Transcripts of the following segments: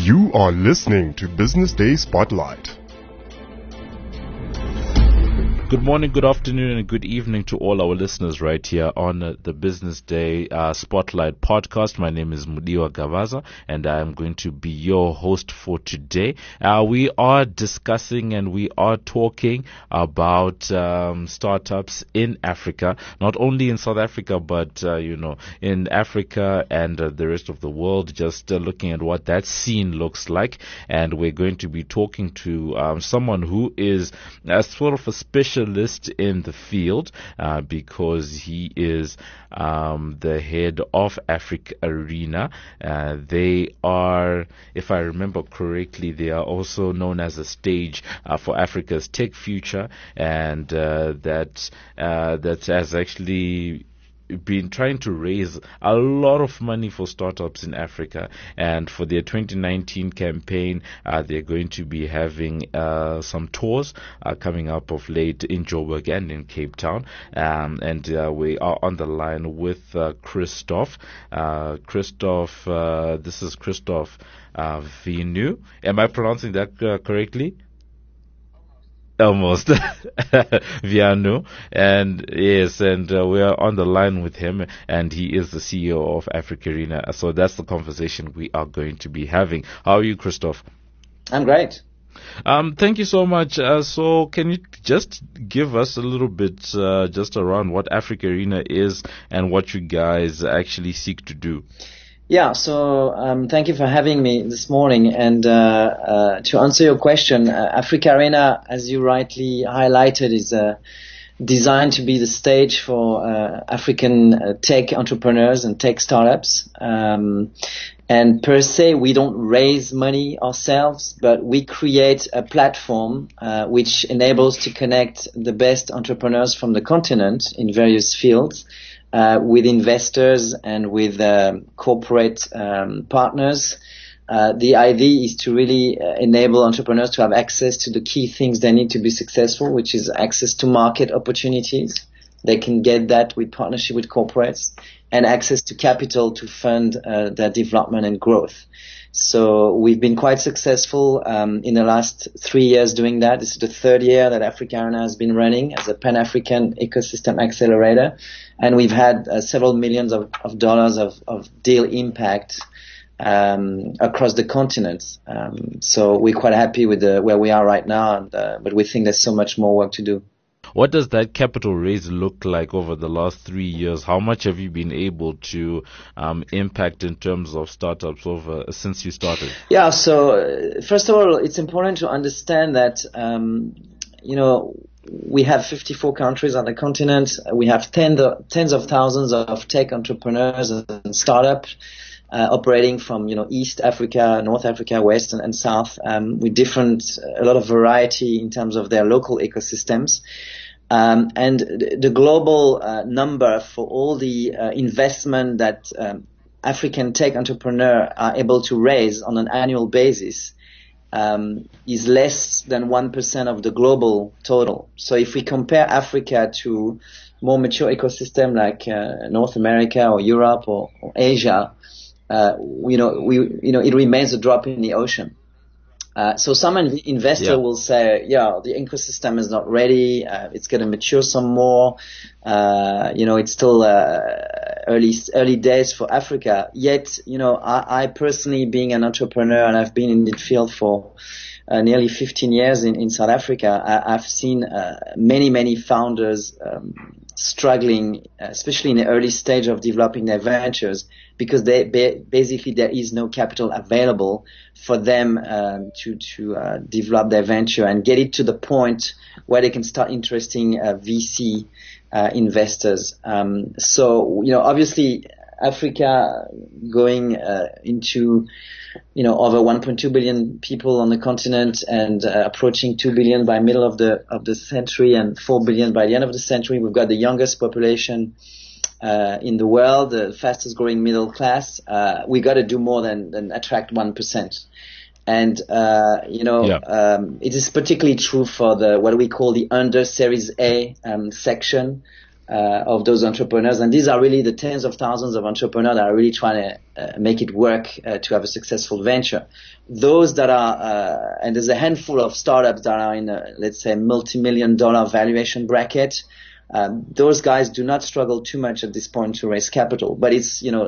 You are listening to Business Day Spotlight. Good morning, good afternoon, and good evening to all our listeners right here on the Business Day Spotlight podcast. My name is Mudiwa Gavaza, and I am going to be your host for today. We are discussing and we are talking about startups in Africa, not only in South Africa, but in Africa and the rest of the world. Just looking at what that scene looks like, and we're going to be talking to someone who is sort of a specialist in the field because he is the head of Africa Arena. They are, if I remember correctly, they are also known as a stage for Africa's tech future, and that has actually been trying to raise a lot of money for startups in Africa. And for their 2019 campaign, they're going to be having some tours coming up of late in Joburg and in Cape Town. And we are on the line with Christophe. This is Christophe Vinu. Am I pronouncing that correctly? Almost. Viano. And yes, and we are on the line with him, and he is the CEO of Africa Arena. So that's the conversation we are going to be having. How are you, Christophe? I'm great. Thank you so much. So can you just give us a little bit just around what Africa Arena is and what you guys actually seek to do? Yeah, so thank you for having me this morning. And to answer your question, Africa Arena, as you rightly highlighted, is designed to be the stage for African tech entrepreneurs and tech startups. And per se, we don't raise money ourselves, but we create a platform which enables to connect the best entrepreneurs from the continent in various fields with investors and with corporate partners. The idea is to really enable entrepreneurs to have access to the key things they need to be successful, which is access to market opportunities. They can get that with partnership with corporates, and access to capital to fund their development and growth. So we've been quite successful in the last 3 years doing that. This is the third year that Africa Arena has been running as a Pan-African ecosystem accelerator. And we've had several millions of dollars of deal impact across the continent. So we're quite happy with where we are right now, but we think there's so much more work to do. What does that capital raise look like over the last 3 years? How much have you been able to impact in terms of startups since you started? Yeah, so first of all, it's important to understand that, we have 54 countries on the continent. We have tens of thousands of tech entrepreneurs and startups operating from, East Africa, North Africa, West and South, with a lot of variety in terms of their local ecosystems. And the global number for all the investment that African tech entrepreneurs are able to raise on an annual basis is less than 1% of the global total. So if we compare Africa to more mature ecosystem like North America or Europe or Asia, it remains a drop in the ocean. So some investor will say, the ecosystem is not ready. It's going to mature some more. It's still early days for Africa. Yet, I personally, being an entrepreneur, and I've been in the field for nearly 15 years in South Africa, I've seen many founders struggling, especially in the early stage of developing their ventures, because basically there is no capital available for them to develop their venture and get it to the point where they can start interesting VC investors. So obviously Africa going into over 1.2 billion people on the continent and approaching 2 billion by middle of the century and 4 billion by the end of the century. We've got the youngest population in the world, the fastest growing middle class. We got to do more than attract 1%. And it is particularly true for what we call the under Series A section of those entrepreneurs. And these are really the tens of thousands of entrepreneurs that are really trying to make it work to have a successful venture. Those that are, and there's a handful of startups that are in a, let's say, multi-million-dollar valuation bracket. Those guys do not struggle too much at this point to raise capital, but it's, the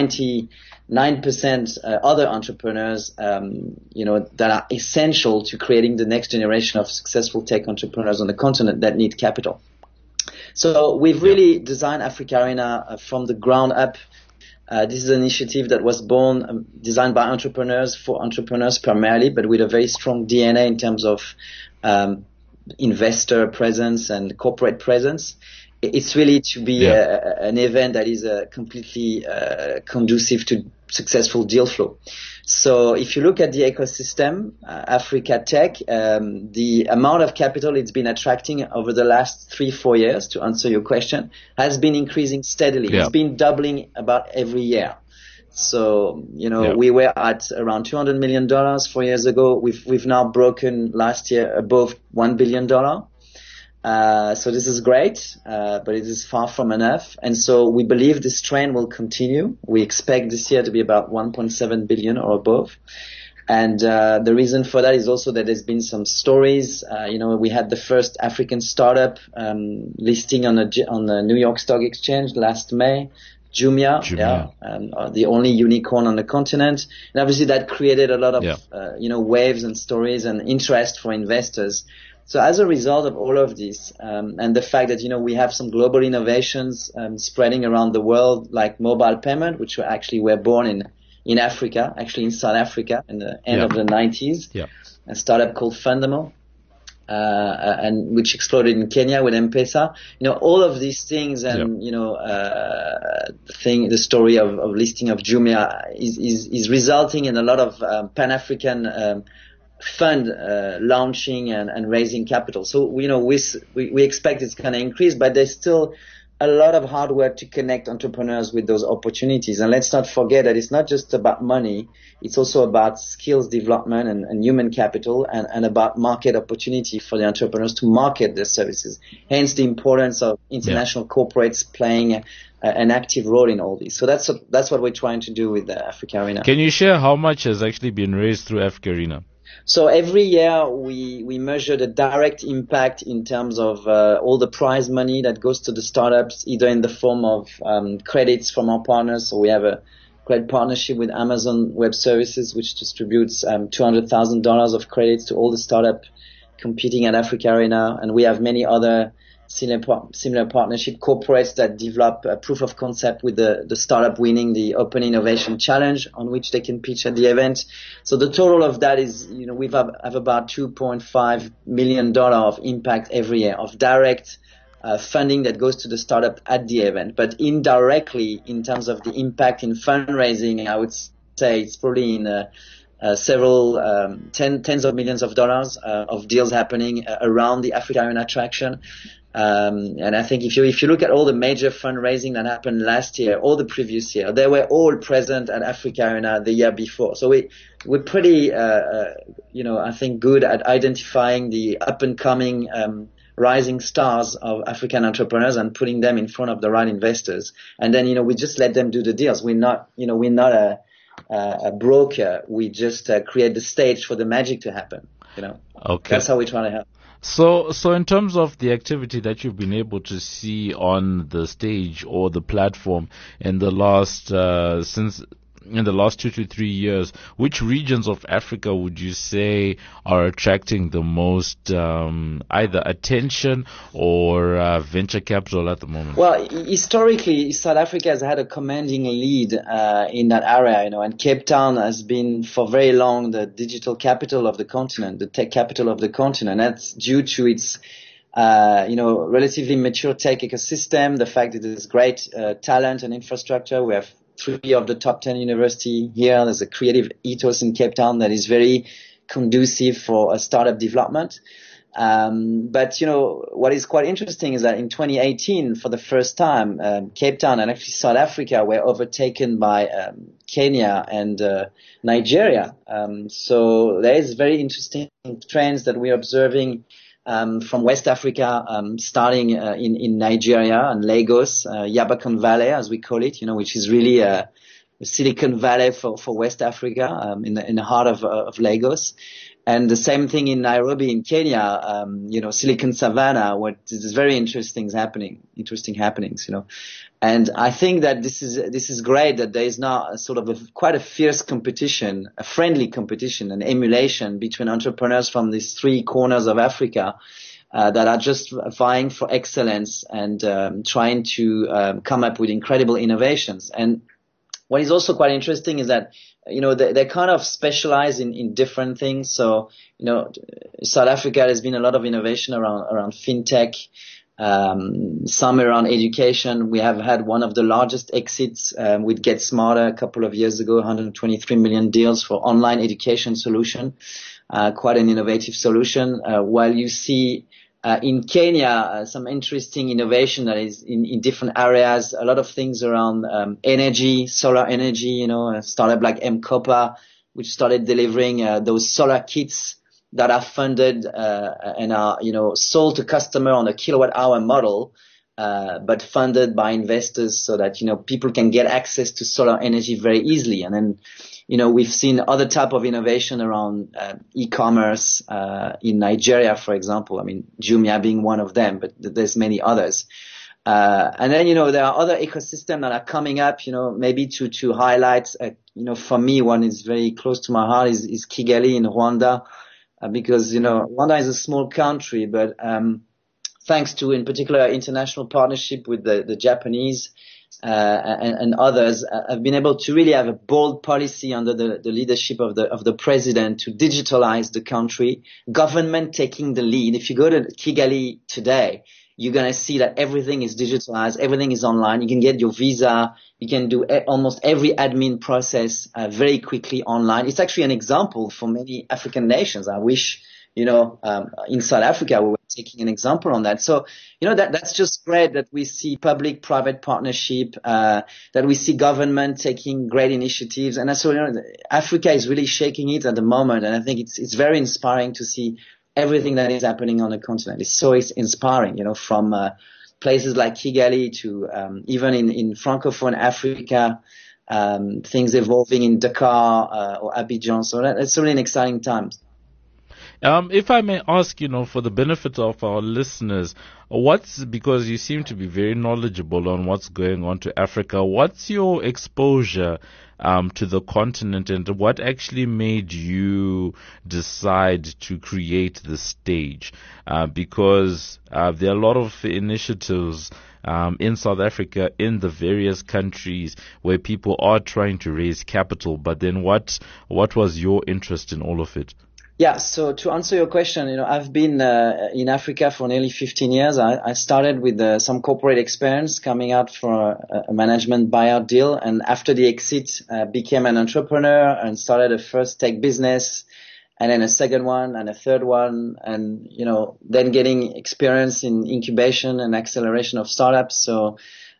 99% other entrepreneurs, that are essential to creating the next generation of successful tech entrepreneurs on the continent that need capital. So we've really designed Africa Arena from the ground up. This is an initiative that was born, designed by entrepreneurs for entrepreneurs primarily, but with a very strong DNA in terms of investor presence and corporate presence. It's really to be an event that is completely conducive to successful deal flow. So if you look at the ecosystem, Africa Tech, the amount of capital it's been attracting over the last 3-4 years, to answer your question, has been increasing steadily. It's been doubling about every year. So, we were at around $200 million 4 years ago. We've now broken last year above $1 billion. So this is great, but it is far from enough. And so we believe this trend will continue. We expect this year to be about 1.7 billion or above. And the reason for that is also that there's been some stories. We had the first African startup listing on the New York Stock Exchange last May. Jumia. The only unicorn on the continent. And obviously that created a lot of, waves and stories and interest for investors. So as a result of all of this, and the fact that, we have some global innovations spreading around the world, like mobile payment, which were born in Africa, actually in South Africa in the end of the 90s. A startup called Fundamo. And which exploded in Kenya with M-Pesa. All of these things and, the story of listing of Jumia is resulting in a lot of Pan-African fund launching and raising capital. So, we expect it's going to increase, but there's still a lot of hard work to connect entrepreneurs with those opportunities. And let's not forget that it's not just about money. It's also about skills development and human capital and about market opportunity for the entrepreneurs to market their services. Hence the importance of international corporates playing an active role in all this. So that's what we're trying to do with the Africa Arena. Can you share how much has actually been raised through Africa Arena? So every year we measure the direct impact in terms of all the prize money that goes to the startups, either in the form of credits from our partners. So we have a great partnership with Amazon Web Services, which distributes $200,000 of credits to all the startups competing at Africa Arena. And we have many other similar partnership corporates that develop a proof of concept with the startup winning the Open Innovation Challenge on which they can pitch at the event. So the total of that is, we have about $2.5 million of impact every year of direct funding that goes to the startup at the event. But indirectly, in terms of the impact in fundraising, I would say it's probably in several tens of millions of dollars of deals happening around the Africa Arena attraction. And I think if you look at all the major fundraising that happened last year or the previous year, they were all present at Africa Arena the year before. So we're pretty, I think good at identifying the up and coming, rising stars of African entrepreneurs and putting them in front of the right investors. And then, we just let them do the deals. We're not a broker. We just create the stage for the magic to happen. Okay. That's how we try to help. So in terms of the activity that you've been able to see on the stage or the platform in the last 2 to 3 years, which regions of Africa would you say are attracting the most either attention or venture capital at the moment? Well, historically, South Africa has had a commanding lead in that area, and Cape Town has been for very long the digital capital of the continent, the tech capital of the continent. That's due to its relatively mature tech ecosystem, the fact that there's great talent and infrastructure. We have 3 of the top 10 universities here. There's a creative ethos in Cape Town that is very conducive for a startup development. But what is quite interesting is that in 2018, for the first time, Cape Town and actually South Africa were overtaken by Kenya and Nigeria. So there is very interesting trends that we're observing from West Africa, starting in Nigeria and Lagos, Yabakon Valley, as we call it, which is really Silicon Valley for West Africa, in the heart of Lagos. And the same thing in Nairobi in Kenya, Silicon Savannah, where there's very interesting happenings. And I think that this is great that there is now a sort of quite a fierce competition, a friendly competition, an emulation between entrepreneurs from these three corners of Africa that are just vying for excellence and trying to come up with incredible innovations. And what is also quite interesting is that they kind of specialize in different things. So South Africa, there's been a lot of innovation around fintech. Some around education. We have had one of the largest exits with Get Smarter a couple of years ago, 123 million deals for online education solution, quite an innovative solution. While you see in Kenya some interesting innovation that is in different areas, a lot of things around energy, solar energy, a startup like M-Copper, which started delivering those solar kits that are funded and are sold to customer on a kilowatt hour model, but funded by investors so that people can get access to solar energy very easily. And then we've seen other type of innovation around e-commerce in Nigeria, for example. I mean, Jumia being one of them, but there's many others. And then there are other ecosystems that are coming up. Maybe to highlight. For me, one is very close to my heart is Kigali in Rwanda. Because, Rwanda is a small country, but thanks to, in particular, international partnership with the Japanese and others, have been able to really have a bold policy under the leadership of the president to digitalize the country, government taking the lead. If you go to Kigali today, you're going to see that everything is digitalized, everything is online. You can get your visa, you can do almost every admin process very quickly online. It's actually an example for many African nations. I wish, in South Africa we were taking an example on that. So, that's just great that we see public-private partnership, that we see government taking great initiatives. And so, Africa is really shaking it at the moment. And I think it's very inspiring to see everything that is happening on the continent. Is so inspiring, from places like Kigali to even in Francophone Africa, things evolving in Dakar or Abidjan. So it's really an exciting time. If I may ask, for the benefit of our listeners, because you seem to be very knowledgeable on what's going on to Africa, what's your exposure to the continent, and what actually made you decide to create the stage? Because there are a lot of initiatives in South Africa, in the various countries where people are trying to raise capital, but then what was your interest in all of it? Yeah, so to answer your question, I've been in Africa for nearly 15 years. I started with some corporate experience coming out for a management buyout deal, and after the exit, became an entrepreneur and started a first tech business, and then a second one and a third one, and then getting experience in incubation and acceleration of startups. So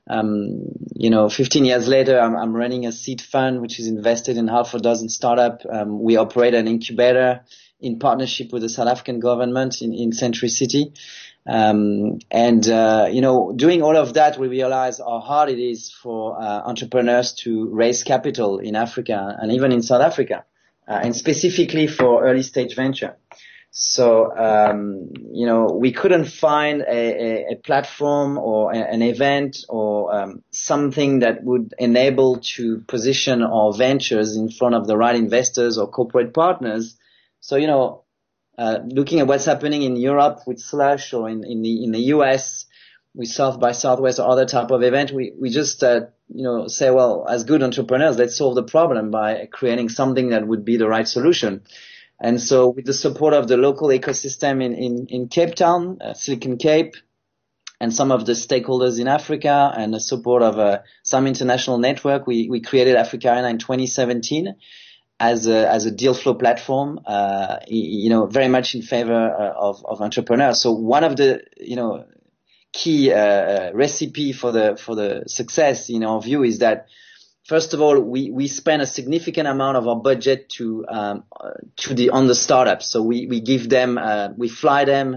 15 years later, I'm running a seed fund which is invested in half a dozen startups. We operate an incubator in partnership with the South African government in Century City. Doing all of that, we realize how hard it is for entrepreneurs to raise capital in Africa and even in South Africa, and specifically for early stage venture. So, we couldn't find a platform or an event or something that would enable to position our ventures in front of the right investors or corporate partners. So, looking at what's happening in Europe with Slush or in the US with South by Southwest or other type of event, we just, say, well, as good entrepreneurs, let's solve the problem by creating something that would be the right solution. And so with the support of the local ecosystem in Cape Town, Silicon Cape, and some of the stakeholders in Africa, and the support of some international network, we created Africa Arena in 2017 as a deal flow platform, very much in favor of entrepreneurs. So one of the, key recipe for the success in our view is that, first of all, we spend a significant amount of our budget on the startups. So we give them, we fly them,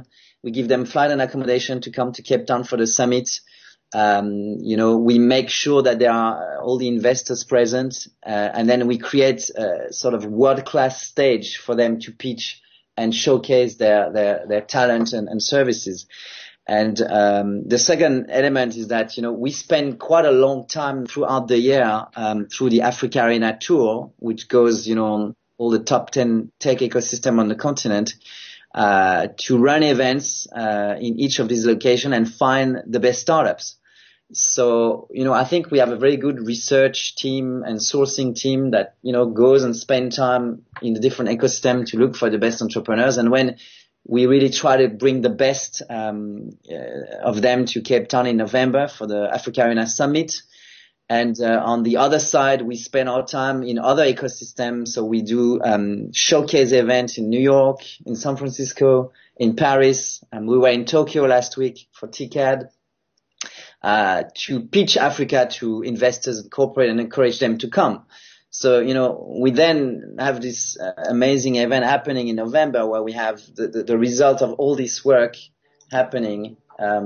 We give them flight and accommodation to come to Cape Town for the summit. We make sure that there are all the investors present, and then we create a sort of world-class stage for them to pitch and showcase their talent and services. And the second element is that, we spend quite a long time throughout the year through the Africa Arena tour, which goes, on all the top 10 tech ecosystem on the continent, to run events in each of these locations and find the best startups. So, I think we have a very good research team and sourcing team that, goes and spend time in the different ecosystem to look for the best entrepreneurs. And when we really try to bring the best of them to Cape Town in November for the Africa Arena Summit. And on the other side, we spend our time in other ecosystems. So we do showcase events in New York, in San Francisco, in Paris. We were in Tokyo last week for TCAD to pitch Africa to investors and corporate and encourage them to come. So, we then have this amazing event happening in November where we have the result of all this work happening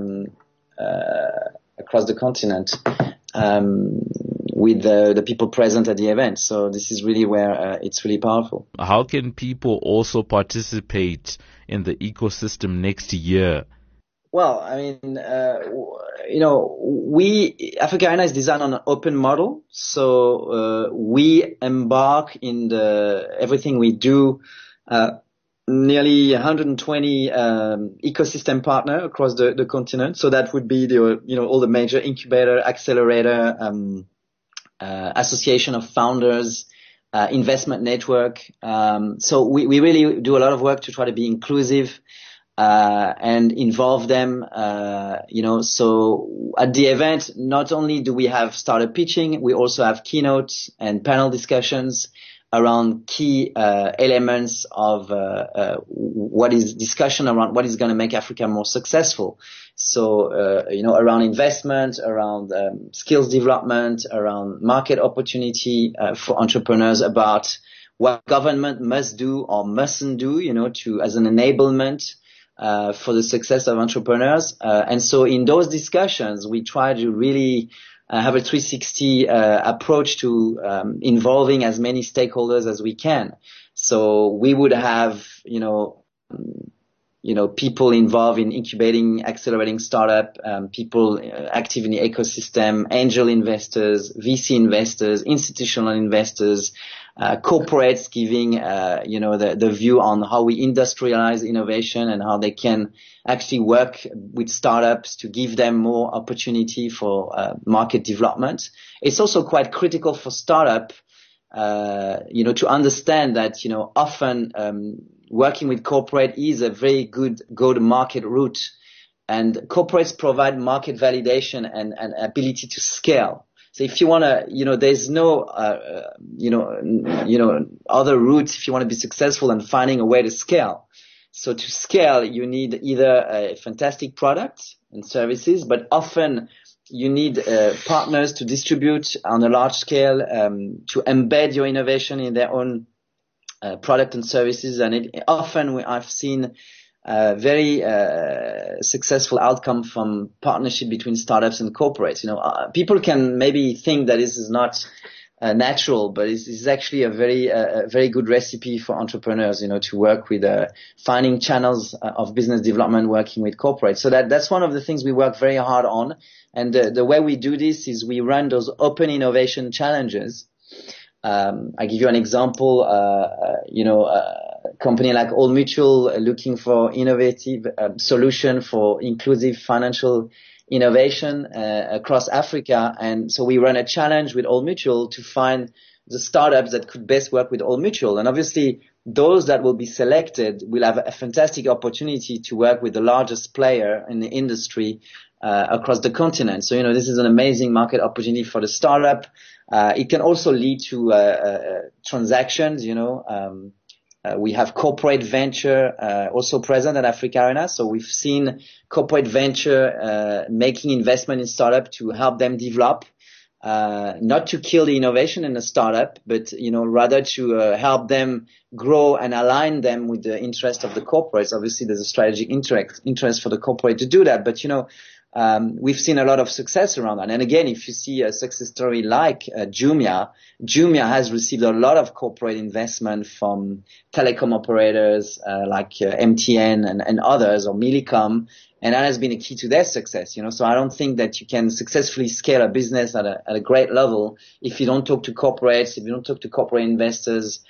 across the continent with the people present at the event. So this is really where it's really powerful. How can people also participate in the ecosystem next year? Well, Africa Arena is designed on an open model. So, we embark in everything we do, nearly 120, ecosystem partner across the continent. So that would be all the major incubator, accelerator, association of founders, investment network. So we really do a lot of work to try to be inclusive, and involve them, so at the event, not only do we have startup pitching, we also have keynotes and panel discussions around key elements of what is discussion around what is going to make Africa more successful. So, around investment, around skills development, around market opportunity for entrepreneurs, about what government must do or mustn't do, as an enablement for the success of entrepreneurs. And so in those discussions, we try to really have a 360 approach to involving as many stakeholders as we can. So we would have, people involved in incubating, accelerating startup, people active in the ecosystem, angel investors, VC investors, institutional investors, corporates giving, the view on how we industrialize innovation and how they can actually work with startups to give them more opportunity for market development. It's also quite critical for startup, to understand that, often working with corporate is a very good go-to-market route, and corporates provide market validation and ability to scale. So if you want to, there's no, other route if you want to be successful than finding a way to scale. So to scale, you need either a fantastic product and services, but often you need partners to distribute on a large scale, to embed your innovation in their own product and services. And I've seen very successful outcome from partnership between startups and corporates. People can maybe think that this is not natural, but it's actually a very good recipe for entrepreneurs, to work with finding channels of business development, working with corporates. So that's one of the things we work very hard on. And the way we do this is we run those open innovation challenges. I give you an example, a company like Old Mutual looking for innovative solution for inclusive financial innovation across Africa. And so we run a challenge with Old Mutual to find the startups that could best work with Old Mutual. And obviously those that will be selected will have a fantastic opportunity to work with the largest player in the industry across the continent. So, this is an amazing market opportunity for the startup. It can also lead to transactions. We have corporate venture also present at Africa Arena. So we've seen corporate venture making investment in startup to help them develop. not to kill the innovation in a startup, but, rather to help them grow and align them with the interest of the corporates. Obviously, there's a strategic interest for the corporate to do that, but, we've seen a lot of success around that. And again, if you see a success story like Jumia has received a lot of corporate investment from telecom operators like MTN and others, or Millicom, and that has been a key to their success. So I don't think that you can successfully scale a business at a great level if you don't talk to corporates, if you don't talk to corporate investors.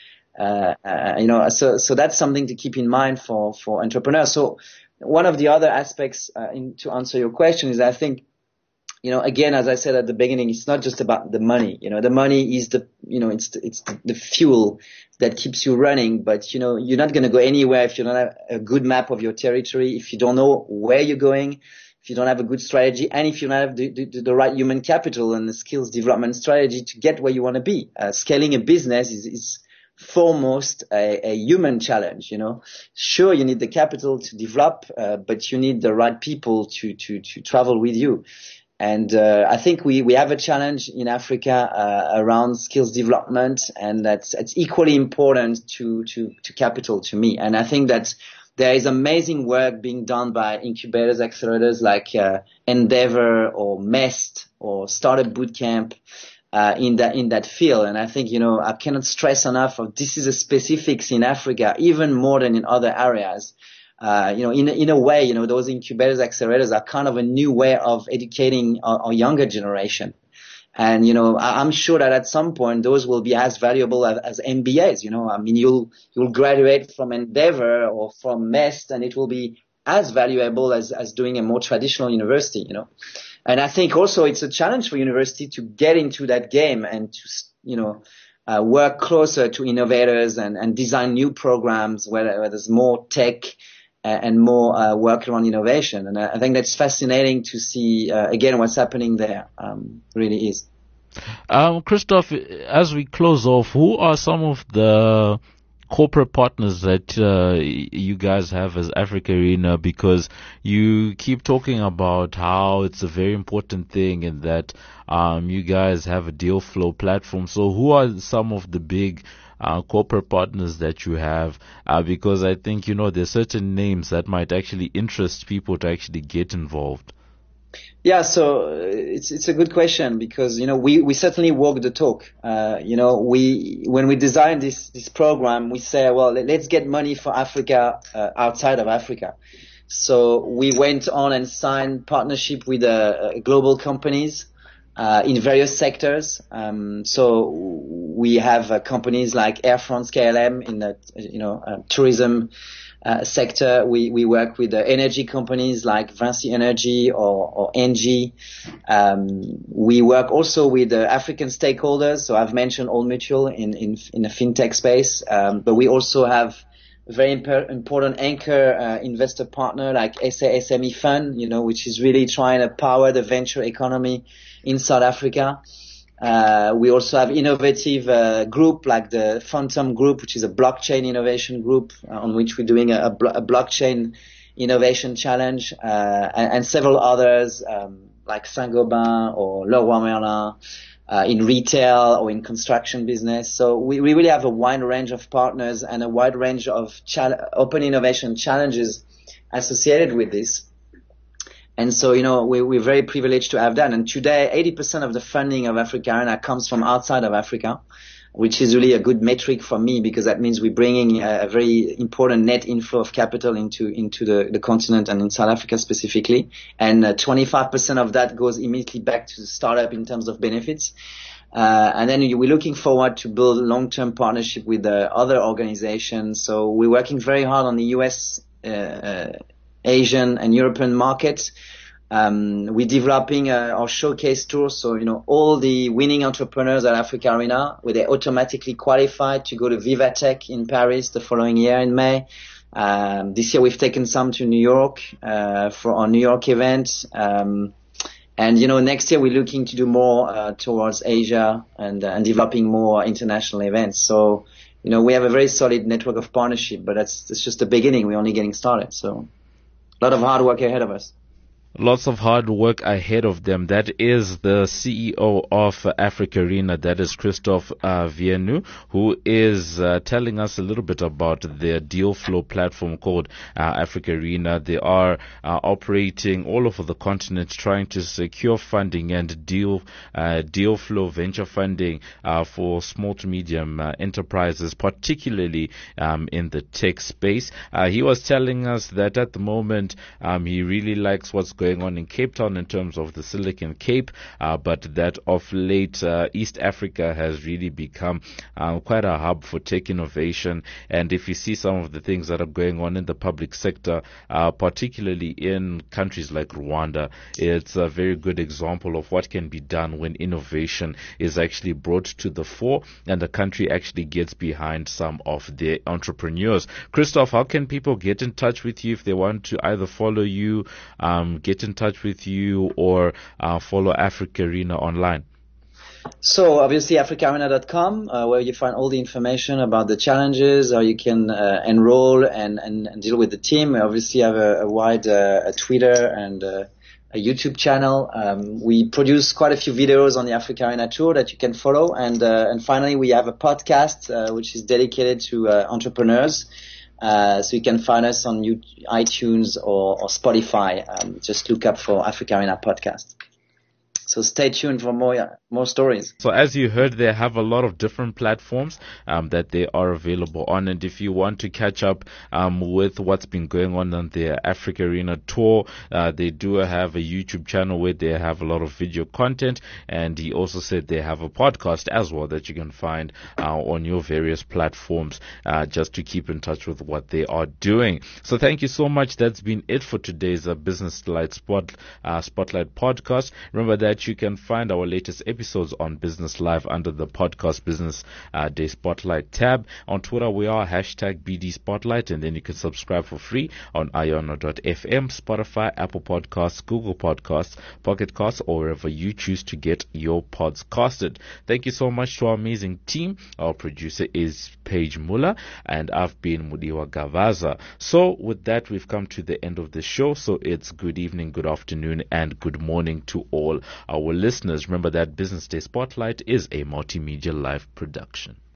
So that's something to keep in mind for entrepreneurs. So one of the other aspects to answer your question is, I think, again, as I said at the beginning, it's not just about the money. The money is it's the fuel that keeps you running, but, you're not going to go anywhere if you don't have a good map of your territory, if you don't know where you're going, if you don't have a good strategy, and if you don't have the right human capital and the skills development strategy to get where you want to be. Scaling a business is foremost a human challenge. Sure, you need the capital to develop, but you need the right people to travel with you. And I think we have a challenge in Africa around skills development, and that's equally important to capital to me. And I think that there is amazing work being done by incubators, accelerators like Endeavor or MEST or Startup Bootcamp in that field. And I think, I cannot stress enough of this is a specifics in Africa, even more than in other areas. In a way, those incubators, accelerators are kind of a new way of educating our younger generation. And, I'm sure that at some point those will be as valuable as MBAs. You'll graduate from Endeavor or from MEST, and it will be as valuable as doing a more traditional university, And I think also it's a challenge for university to get into that game and to, work closer to innovators and design new programs where there's more tech and more work around innovation. And I think that's fascinating to see, again, what's happening there. Really is. Christophe, as we close off, who are some of the corporate partners that you guys have as Africa Arena? Because you keep talking about how it's a very important thing and that you guys have a deal flow platform. So who are some of the big corporate partners that you have? Because I think, there's certain names that might actually interest people to actually get involved. Yeah, so it's a good question because, we certainly walk the talk. When we designed this program, we say, well, let's get money for Africa outside of Africa. So we went on and signed partnership with global companies in various sectors. So we have companies like Air France KLM in the tourism sector. We work with energy companies like Vinci Energy or Engie. We work also with African stakeholders. So I've mentioned Old Mutual in the fintech space, but we also have a very important anchor investor partner like SA SME Fund, which is really trying to power the venture economy in South Africa. We also have innovative group like the Phantom Group, which is a blockchain innovation group on which we're doing a blockchain innovation challenge, and several others like Saint-Gobain or Leroy Merlin in retail or in construction business. So we really have a wide range of partners and a wide range of open innovation challenges associated with this. And so, we're very privileged to have that. And today, 80% of the funding of Africa Arena comes from outside of Africa, which is really a good metric for me because that means we're bringing a very important net inflow of capital into the continent and in South Africa specifically. And 25% of that goes immediately back to the startup in terms of benefits. And then we're looking forward to build a long-term partnership with other organizations. So we're working very hard on the US, Asian and European markets. We're developing our showcase tour. So, all the winning entrepreneurs at Africa Arena, where they automatically qualify to go to VivaTech in Paris the following year in May. This year we've taken some to New York, for our New York event. And, next year we're looking to do more, towards Asia and developing more international events. So, we have a very solid network of partnership, but that's just the beginning. We're only getting started. So, a lot of hard work ahead of us. Lots of hard work ahead of them. That is the CEO of Africa Arena, that is Christophe Viennoux, who is telling us a little bit about their deal flow platform called Africa Arena. They are operating all over the continent, trying to secure funding and deal flow venture funding for small to medium enterprises, particularly in the tech space. He was telling us that at the moment he really likes what's going on in Cape Town in terms of the Silicon Cape, but that of late East Africa has really become quite a hub for tech innovation. And if you see some of the things that are going on in the public sector, particularly in countries like Rwanda, it's a very good example of what can be done when innovation is actually brought to the fore and the country actually gets behind some of their entrepreneurs. Christophe, how can people get in touch with you if they want to either follow you, get in touch with you, or follow Africa Arena online? So obviously africaarena.com, where you find all the information about the challenges, how you can enroll and deal with the team. We obviously have a wide Twitter and a YouTube channel. We produce quite a few videos on the Africa Arena tour that you can follow. And finally, we have a podcast which is dedicated to entrepreneurs. So you can find us on iTunes or Spotify. Just look up for Africa Arena podcast. So stay tuned for more stories. So as you heard, they have a lot of different platforms that they are available on. And if you want to catch up with what's been going on their Africa Arena tour, they do have a YouTube channel where they have a lot of video content. And he also said they have a podcast as well that you can find on your various platforms just to keep in touch with what they are doing. So thank you so much. That's been it for today's Business Light Spotlight podcast. Remember that you can find our latest episodes on Business Live under the podcast Business Day Spotlight tab. On Twitter, we are #BD Spotlight, and then you can subscribe for free on iono.fm, Spotify, Apple Podcasts, Google Podcasts, Pocket Casts, or wherever you choose to get your pods casted. Thank you so much to our amazing team. Our producer is Paige Muller, and I've been Mudiwa Gavaza. So with that, we've come to the end of the show. So it's good evening, good afternoon, and good morning to all our listeners. Remember that Business Day Spotlight is a Multimedia Live production.